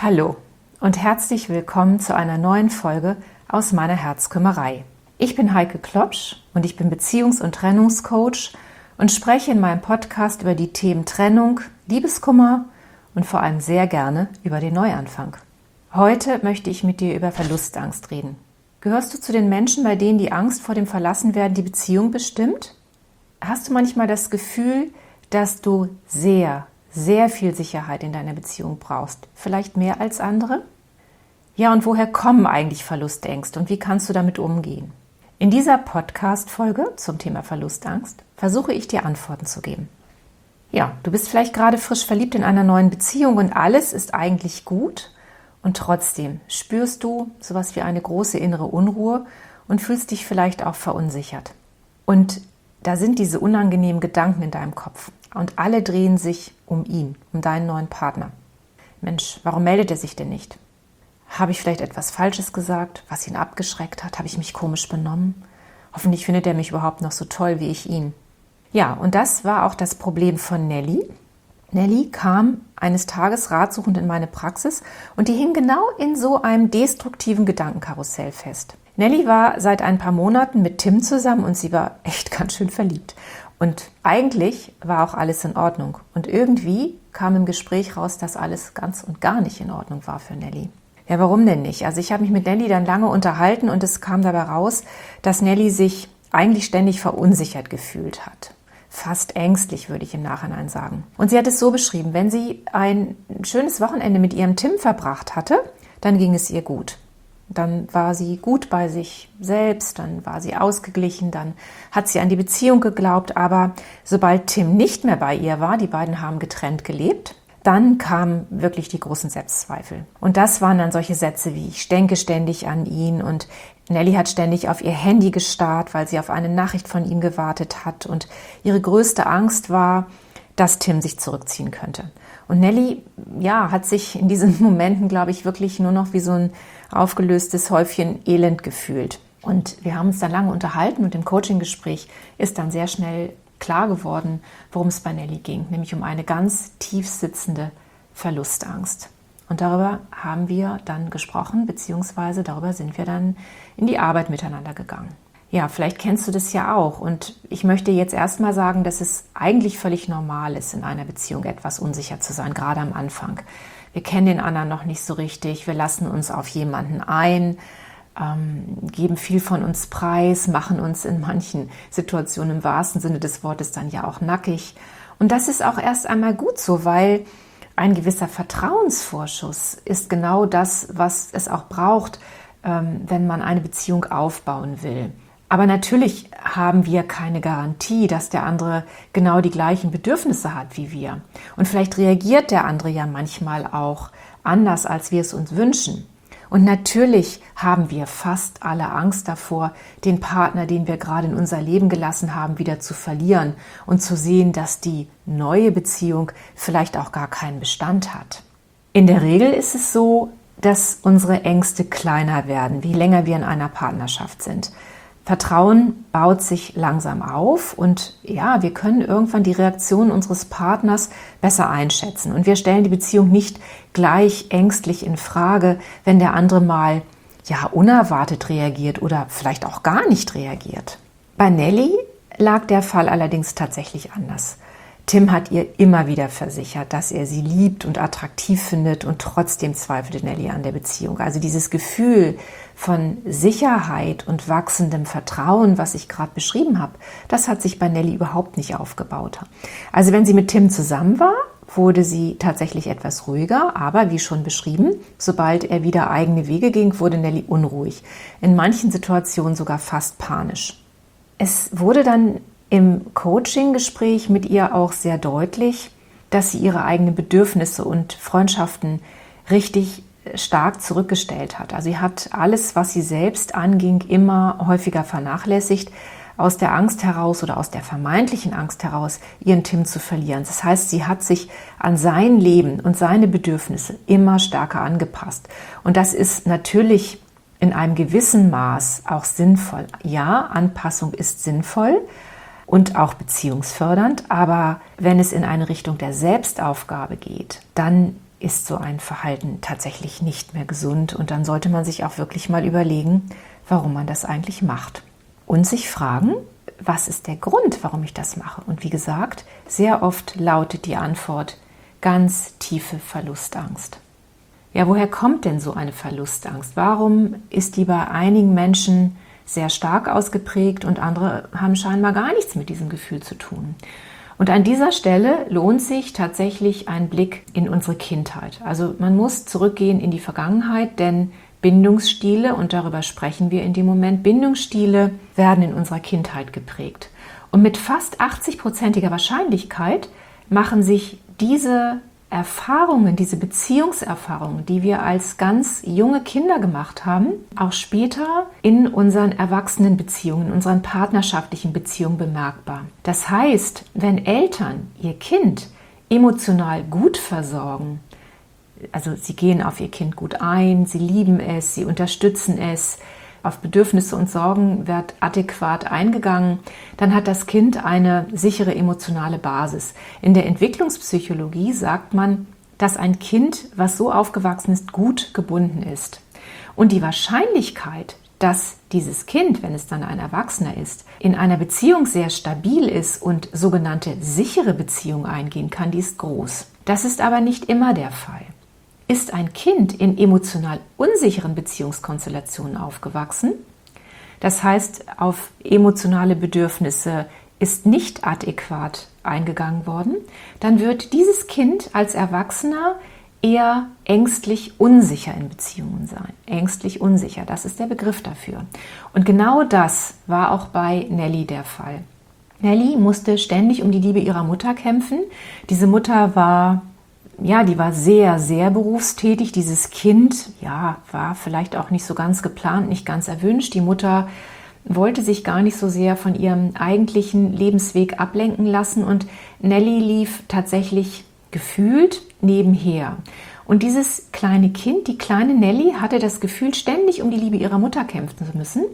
Hallo und herzlich willkommen zu einer neuen Folge aus meiner Herzkümmerei. Ich bin Heike Klopsch und ich bin Beziehungs- und Trennungscoach und spreche in meinem Podcast über die Themen Trennung, Liebeskummer und vor allem sehr gerne über den Neuanfang. Heute möchte ich mit dir über Verlustangst reden. Gehörst du zu den Menschen, bei denen die Angst vor dem Verlassenwerden die Beziehung bestimmt? Hast du manchmal das Gefühl, dass du sehr viel Sicherheit in deiner Beziehung brauchst? Vielleicht mehr als andere? Ja, und woher kommen eigentlich Verlustängste und wie kannst du damit umgehen? In dieser Podcast-Folge zum Thema Verlustangst versuche ich dir Antworten zu geben. Ja, du bist vielleicht gerade frisch verliebt in einer neuen Beziehung und alles ist eigentlich gut und trotzdem spürst du sowas wie eine große innere Unruhe und fühlst dich vielleicht auch verunsichert. Und da sind diese unangenehmen Gedanken in deinem Kopf und alle drehen sich um ihn, um deinen neuen Partner. Mensch, warum meldet er sich denn nicht? Habe ich vielleicht etwas Falsches gesagt, was ihn abgeschreckt hat? Habe ich mich komisch benommen? Hoffentlich findet er mich überhaupt noch so toll wie ich ihn. Ja, und das war auch das Problem von Nelly. Nelly kam eines Tages ratsuchend in meine Praxis und die hing genau in so einem destruktiven Gedankenkarussell fest. Nelly war seit ein paar Monaten mit Tim zusammen und sie war echt ganz schön verliebt. Und eigentlich war auch alles in Ordnung. Und irgendwie kam im Gespräch raus, dass alles ganz und gar nicht in Ordnung war für Nelly. Ja, warum denn nicht? Also ich habe mich mit Nelly dann lange unterhalten und es kam dabei raus, dass Nelly sich eigentlich ständig verunsichert gefühlt hat. Fast ängstlich, würde ich im Nachhinein sagen. Und sie hat es so beschrieben, wenn sie ein schönes Wochenende mit ihrem Tim verbracht hatte, dann ging es ihr gut. Dann war sie gut bei sich selbst, dann war sie ausgeglichen, dann hat sie an die Beziehung geglaubt. Aber sobald Tim nicht mehr bei ihr war, die beiden haben getrennt gelebt, dann kamen wirklich die großen Selbstzweifel. Und das waren dann solche Sätze wie, ich denke ständig an ihn und Nelly hat ständig auf ihr Handy gestarrt, weil sie auf eine Nachricht von ihm gewartet hat. Und ihre größte Angst war, dass Tim sich zurückziehen könnte. Und Nelly, ja, hat sich in diesen Momenten, glaube ich, wirklich nur noch wie so ein aufgelöstes Häufchen Elend gefühlt. Und wir haben uns dann lange unterhalten und im Coaching-Gespräch ist dann sehr schnell klar geworden, worum es bei Nelly ging, nämlich um eine ganz tief sitzende Verlustangst. Und darüber haben wir dann gesprochen, beziehungsweise darüber sind wir dann in die Arbeit miteinander gegangen. Ja, vielleicht kennst du das ja auch und ich möchte jetzt erstmal sagen, dass es eigentlich völlig normal ist, in einer Beziehung etwas unsicher zu sein, gerade am Anfang. Wir kennen den anderen noch nicht so richtig, wir lassen uns auf jemanden ein, geben viel von uns preis, machen uns in manchen Situationen im wahrsten Sinne des Wortes dann ja auch nackig. Und das ist auch erst einmal gut so, weil ein gewisser Vertrauensvorschuss ist genau das, was es auch braucht, wenn man eine Beziehung aufbauen will. Aber natürlich haben wir keine Garantie, dass der andere genau die gleichen Bedürfnisse hat wie wir. Und vielleicht reagiert der andere ja manchmal auch anders, als wir es uns wünschen. Und natürlich haben wir fast alle Angst davor, den Partner, den wir gerade in unser Leben gelassen haben, wieder zu verlieren und zu sehen, dass die neue Beziehung vielleicht auch gar keinen Bestand hat. In der Regel ist es so, dass unsere Ängste kleiner werden, je länger wir in einer Partnerschaft sind. Vertrauen baut sich langsam auf und ja, wir können irgendwann die Reaktion unseres Partners besser einschätzen. Und wir stellen die Beziehung nicht gleich ängstlich in Frage, wenn der andere mal unerwartet reagiert oder vielleicht auch gar nicht reagiert. Bei Nelly lag der Fall allerdings tatsächlich anders. Tim hat ihr immer wieder versichert, dass er sie liebt und attraktiv findet und trotzdem zweifelte Nelly an der Beziehung. Also dieses Gefühl von Sicherheit und wachsendem Vertrauen, was ich gerade beschrieben habe, das hat sich bei Nelly überhaupt nicht aufgebaut. Also wenn sie mit Tim zusammen war, wurde sie tatsächlich etwas ruhiger, aber wie schon beschrieben, sobald er wieder eigene Wege ging, wurde Nelly unruhig. In manchen Situationen sogar fast panisch. Es wurde dann im Coaching-Gespräch mit ihr auch sehr deutlich, dass sie ihre eigenen Bedürfnisse und Freundschaften richtig stark zurückgestellt hat. Also sie hat alles, was sie selbst anging, immer häufiger vernachlässigt, aus der Angst heraus oder aus der vermeintlichen Angst heraus, ihren Tim zu verlieren. Das heißt, sie hat sich an sein Leben und seine Bedürfnisse immer stärker angepasst. Und das ist natürlich in einem gewissen Maß auch sinnvoll. Ja, Anpassung ist sinnvoll und auch beziehungsfördernd, aber wenn es in eine Richtung der Selbstaufgabe geht, dann ist so ein Verhalten tatsächlich nicht mehr gesund und dann sollte man sich auch wirklich mal überlegen, warum man das eigentlich macht. Und sich fragen, was ist der Grund, warum ich das mache? Und wie gesagt, sehr oft lautet die Antwort ganz tiefe Verlustangst. Ja, woher kommt denn so eine Verlustangst? Warum ist die bei einigen Menschen sehr stark ausgeprägt und andere haben scheinbar gar nichts mit diesem Gefühl zu tun? Und an dieser Stelle lohnt sich tatsächlich ein Blick in unsere Kindheit. Also man muss zurückgehen in die Vergangenheit, denn Bindungsstile, und darüber sprechen wir in dem Moment, Bindungsstile werden in unserer Kindheit geprägt. Und mit fast 80%iger Wahrscheinlichkeit machen sich diese Erfahrungen, diese Beziehungserfahrungen, die wir als ganz junge Kinder gemacht haben, auch später in unseren Erwachsenenbeziehungen, in unseren partnerschaftlichen Beziehungen bemerkbar. Das heißt, wenn Eltern ihr Kind emotional gut versorgen, also sie gehen auf ihr Kind gut ein, sie lieben es, sie unterstützen es, auf Bedürfnisse und Sorgen wird adäquat eingegangen, dann hat das Kind eine sichere emotionale Basis. In der Entwicklungspsychologie sagt man, dass ein Kind, was so aufgewachsen ist, gut gebunden ist. Und die Wahrscheinlichkeit, dass dieses Kind, wenn es dann ein Erwachsener ist, in einer Beziehung sehr stabil ist und sogenannte sichere Beziehungen eingehen kann, die ist groß. Das ist aber nicht immer der Fall. Ist ein Kind in emotional unsicheren Beziehungskonstellationen aufgewachsen, das heißt, auf emotionale Bedürfnisse ist nicht adäquat eingegangen worden, dann wird dieses Kind als Erwachsener eher ängstlich unsicher in Beziehungen sein. Ängstlich unsicher, das ist der Begriff dafür. Und genau das war auch bei Nelly der Fall. Nelly musste ständig um die Liebe ihrer Mutter kämpfen. Diese Mutter war sehr, sehr berufstätig. Dieses Kind, war vielleicht auch nicht so ganz geplant, nicht ganz erwünscht. Die Mutter wollte sich gar nicht so sehr von ihrem eigentlichen Lebensweg ablenken lassen und Nelly lief tatsächlich gefühlt nebenher. Und dieses kleine Kind, die kleine Nelly, hatte das Gefühl, ständig um die Liebe ihrer Mutter kämpfen zu müssen.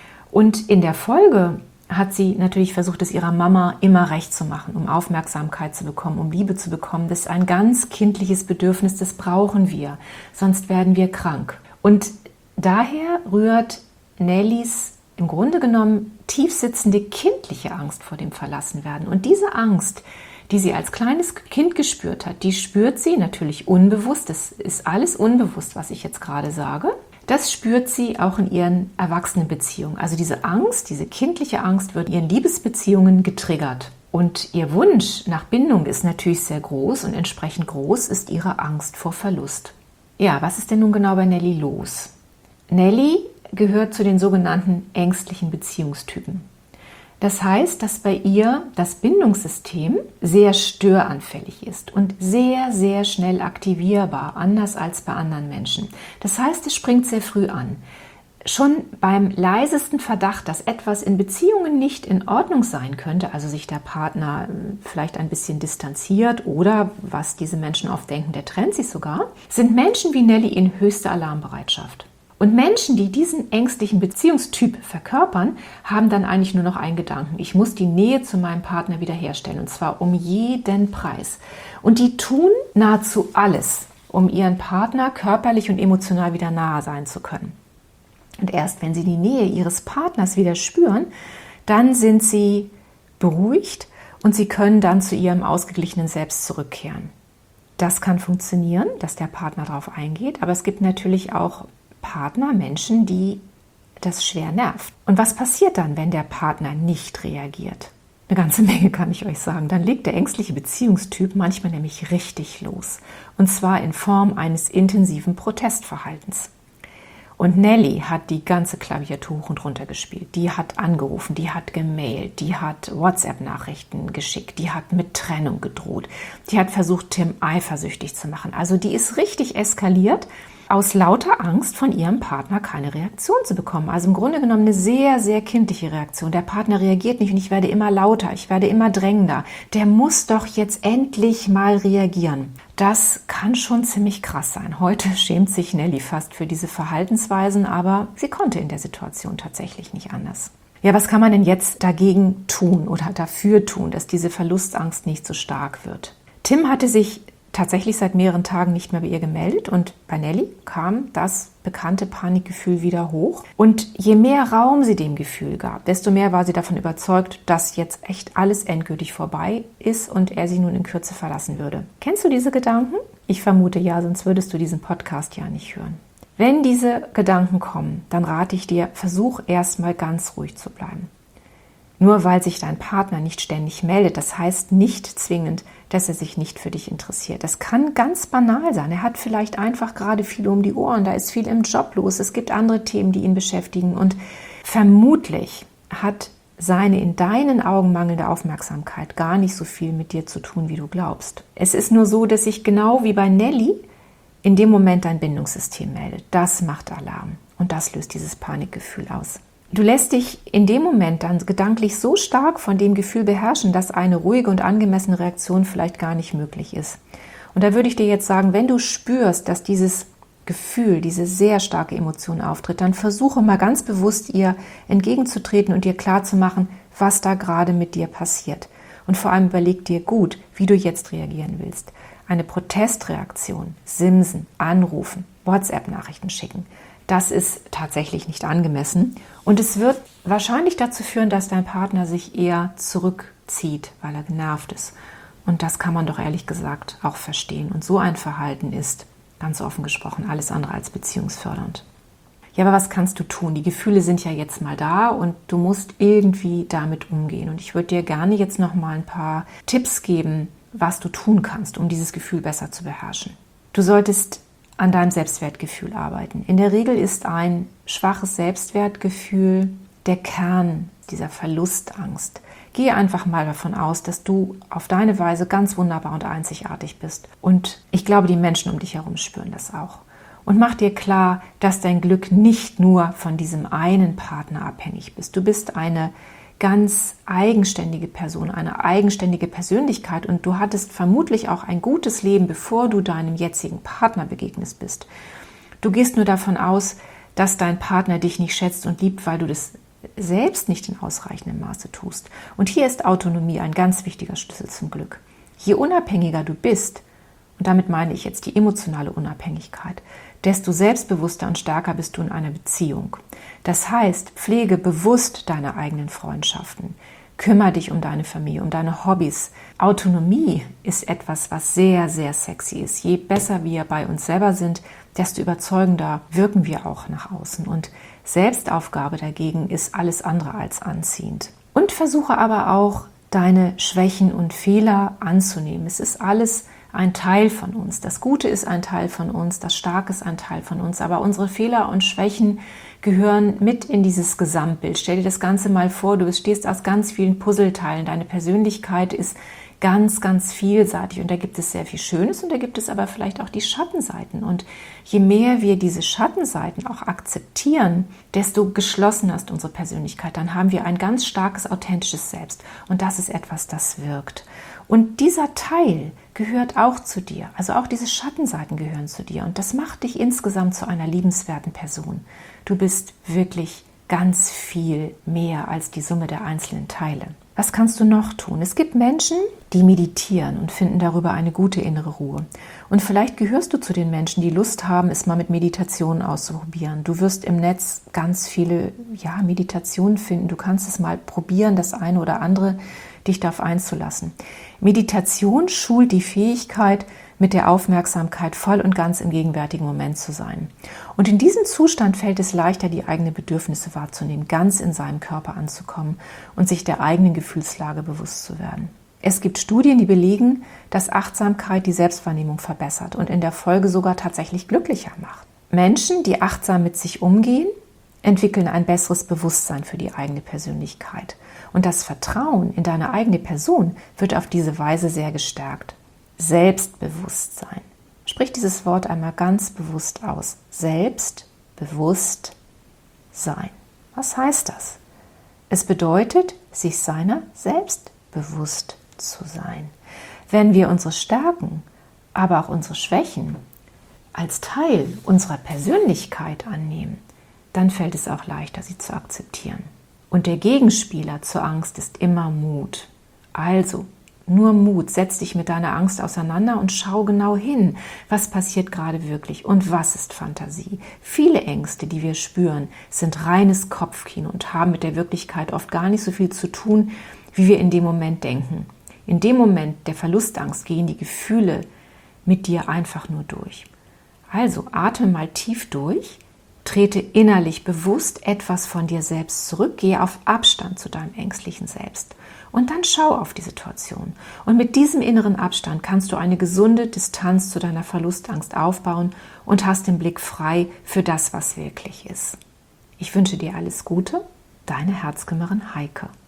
Und in der Folge hat sie natürlich versucht, es ihrer Mama immer recht zu machen, um Aufmerksamkeit zu bekommen, um Liebe zu bekommen. Das ist ein ganz kindliches Bedürfnis, das brauchen wir, sonst werden wir krank. Und daher rührt Nellys im Grunde genommen tiefsitzende kindliche Angst vor dem Verlassenwerden. Und diese Angst, die sie als kleines Kind gespürt hat, die spürt sie natürlich unbewusst. Das ist alles unbewusst, was ich jetzt gerade sage. Das spürt sie auch in ihren Erwachsenenbeziehungen. Also diese Angst, diese kindliche Angst wird in ihren Liebesbeziehungen getriggert. Und ihr Wunsch nach Bindung ist natürlich sehr groß und entsprechend groß ist ihre Angst vor Verlust. Ja, was ist denn nun genau bei Nelly los? Nelly gehört zu den sogenannten ängstlichen Beziehungstypen. Das heißt, dass bei ihr das Bindungssystem sehr störanfällig ist und sehr, sehr schnell aktivierbar, anders als bei anderen Menschen. Das heißt, es springt sehr früh an. Schon beim leisesten Verdacht, dass etwas in Beziehungen nicht in Ordnung sein könnte, also sich der Partner vielleicht ein bisschen distanziert oder, was diese Menschen oft denken, der trennt sich sogar, sind Menschen wie Nelly in höchster Alarmbereitschaft. Und Menschen, die diesen ängstlichen Beziehungstyp verkörpern, haben dann eigentlich nur noch einen Gedanken. Ich muss die Nähe zu meinem Partner wiederherstellen und zwar um jeden Preis. Und die tun nahezu alles, um ihren Partner körperlich und emotional wieder nahe sein zu können. Und erst wenn sie die Nähe ihres Partners wieder spüren, dann sind sie beruhigt und sie können dann zu ihrem ausgeglichenen Selbst zurückkehren. Das kann funktionieren, dass der Partner darauf eingeht, aber es gibt natürlich auch Partner, Menschen, die das schwer nervt. Und was passiert dann, wenn der Partner nicht reagiert? Eine ganze Menge kann ich euch sagen. Dann legt der ängstliche Beziehungstyp manchmal nämlich richtig los. Und zwar in Form eines intensiven Protestverhaltens. Und Nelly hat die ganze Klaviatur hoch und runter gespielt. Die hat angerufen, die hat gemailt, die hat WhatsApp-Nachrichten geschickt, die hat mit Trennung gedroht, die hat versucht, Tim eifersüchtig zu machen. Also die ist richtig eskaliert, aus lauter Angst, von ihrem Partner keine Reaktion zu bekommen. Also im Grunde genommen eine sehr, sehr kindliche Reaktion. Der Partner reagiert nicht und ich werde immer lauter, ich werde immer drängender. Der muss doch jetzt endlich mal reagieren. Das kann schon ziemlich krass sein. Heute schämt sich Nelly fast für diese Verhaltensweisen, aber sie konnte in der Situation tatsächlich nicht anders. Ja, was kann man denn jetzt dagegen tun oder dafür tun, dass diese Verlustangst nicht so stark wird? Tim hatte sich tatsächlich seit mehreren Tagen nicht mehr bei ihr gemeldet und bei Nelly kam das bekannte Panikgefühl wieder hoch. Und je mehr Raum sie dem Gefühl gab, desto mehr war sie davon überzeugt, dass jetzt echt alles endgültig vorbei ist und er sie nun in Kürze verlassen würde. Kennst du diese Gedanken? Ich vermute ja, sonst würdest du diesen Podcast ja nicht hören. Wenn diese Gedanken kommen, dann rate ich dir, versuch erstmal ganz ruhig zu bleiben. Nur weil sich dein Partner nicht ständig meldet, das heißt nicht zwingend, dass er sich nicht für dich interessiert. Das kann ganz banal sein. Er hat vielleicht einfach gerade viel um die Ohren, da ist viel im Job los, es gibt andere Themen, die ihn beschäftigen und vermutlich hat seine in deinen Augen mangelnde Aufmerksamkeit gar nicht so viel mit dir zu tun, wie du glaubst. Es ist nur so, dass sich genau wie bei Nelly in dem Moment dein Bindungssystem meldet. Das macht Alarm und das löst dieses Panikgefühl aus. Du lässt dich in dem Moment dann gedanklich so stark von dem Gefühl beherrschen, dass eine ruhige und angemessene Reaktion vielleicht gar nicht möglich ist. Und da würde ich dir jetzt sagen, wenn du spürst, dass dieses Gefühl, diese sehr starke Emotion auftritt, dann versuche mal ganz bewusst ihr entgegenzutreten und dir klarzumachen, was da gerade mit dir passiert. Und vor allem überleg dir gut, wie du jetzt reagieren willst. Eine Protestreaktion, simsen, anrufen, WhatsApp-Nachrichten schicken. Das ist tatsächlich nicht angemessen und es wird wahrscheinlich dazu führen, dass dein Partner sich eher zurückzieht, weil er genervt ist. Und das kann man doch ehrlich gesagt auch verstehen. Und so ein Verhalten ist, ganz offen gesprochen, alles andere als beziehungsfördernd. Ja, aber was kannst du tun? Die Gefühle sind ja jetzt mal da und du musst irgendwie damit umgehen. Und ich würde dir gerne jetzt noch mal ein paar Tipps geben, was du tun kannst, um dieses Gefühl besser zu beherrschen. Du solltest an deinem Selbstwertgefühl arbeiten. In der Regel ist ein schwaches Selbstwertgefühl der Kern dieser Verlustangst. Gehe einfach mal davon aus, dass du auf deine Weise ganz wunderbar und einzigartig bist. Und ich glaube, die Menschen um dich herum spüren das auch. Und mach dir klar, dass dein Glück nicht nur von diesem einen Partner abhängig ist. Du bist eine ganz eigenständige Person, eine eigenständige Persönlichkeit und du hattest vermutlich auch ein gutes Leben, bevor du deinem jetzigen Partner begegnet bist. Du gehst nur davon aus, dass dein Partner dich nicht schätzt und liebt, weil du das selbst nicht in ausreichendem Maße tust. Und hier ist Autonomie ein ganz wichtiger Schlüssel zum Glück. Je unabhängiger du bist, und damit meine ich jetzt die emotionale Unabhängigkeit, desto selbstbewusster und stärker bist du in einer Beziehung. Das heißt, pflege bewusst deine eigenen Freundschaften. Kümmere dich um deine Familie, um deine Hobbys. Autonomie ist etwas, was sehr, sehr sexy ist. Je besser wir bei uns selber sind, desto überzeugender wirken wir auch nach außen. Und Selbstaufgabe dagegen ist alles andere als anziehend. Und versuche aber auch, deine Schwächen und Fehler anzunehmen. Es ist alles ein Teil von uns. Das Gute ist ein Teil von uns, das Starke ist ein Teil von uns, aber unsere Fehler und Schwächen gehören mit in dieses Gesamtbild. Stell dir das Ganze mal vor, du bestehst aus ganz vielen Puzzleteilen. Deine Persönlichkeit ist ganz, ganz vielseitig und da gibt es sehr viel Schönes und da gibt es aber vielleicht auch die Schattenseiten. Und je mehr wir diese Schattenseiten auch akzeptieren, desto geschlossener ist unsere Persönlichkeit. Dann haben wir ein ganz starkes, authentisches Selbst und das ist etwas, das wirkt. Und dieser Teil gehört auch zu dir, also auch diese Schattenseiten gehören zu dir und das macht dich insgesamt zu einer liebenswerten Person. Du bist wirklich ganz viel mehr als die Summe der einzelnen Teile. Was kannst du noch tun? Es gibt Menschen, die meditieren und finden darüber eine gute innere Ruhe. Und vielleicht gehörst du zu den Menschen, die Lust haben, es mal mit Meditationen auszuprobieren. Du wirst im Netz ganz viele Meditationen finden. Du kannst es mal probieren, das eine oder andere dich darauf einzulassen. Meditation schult die Fähigkeit, mit der Aufmerksamkeit voll und ganz im gegenwärtigen Moment zu sein. Und in diesem Zustand fällt es leichter, die eigenen Bedürfnisse wahrzunehmen, ganz in seinem Körper anzukommen und sich der eigenen Gefühlslage bewusst zu werden. Es gibt Studien, die belegen, dass Achtsamkeit die Selbstwahrnehmung verbessert und in der Folge sogar tatsächlich glücklicher macht. Menschen, die achtsam mit sich umgehen, entwickeln ein besseres Bewusstsein für die eigene Persönlichkeit. Und das Vertrauen in deine eigene Person wird auf diese Weise sehr gestärkt. Selbstbewusstsein. Sprich dieses Wort einmal ganz bewusst aus. Selbstbewusstsein. Was heißt das? Es bedeutet, sich seiner selbst bewusst zu sein. Wenn wir unsere Stärken, aber auch unsere Schwächen als Teil unserer Persönlichkeit annehmen, dann fällt es auch leichter, sie zu akzeptieren. Und der Gegenspieler zur Angst ist immer Mut. Also, nur Mut. Setz dich mit deiner Angst auseinander und schau genau hin, was passiert gerade wirklich und was ist Fantasie. Viele Ängste, die wir spüren, sind reines Kopfkino und haben mit der Wirklichkeit oft gar nicht so viel zu tun, wie wir in dem Moment denken. In dem Moment der Verlustangst gehen die Gefühle mit dir einfach nur durch. Also atme mal tief durch, trete innerlich bewusst etwas von dir selbst zurück, gehe auf Abstand zu deinem ängstlichen Selbst und dann schau auf die Situation. Und mit diesem inneren Abstand kannst du eine gesunde Distanz zu deiner Verlustangst aufbauen und hast den Blick frei für das, was wirklich ist. Ich wünsche dir alles Gute, deine Herzkümmerin Heike.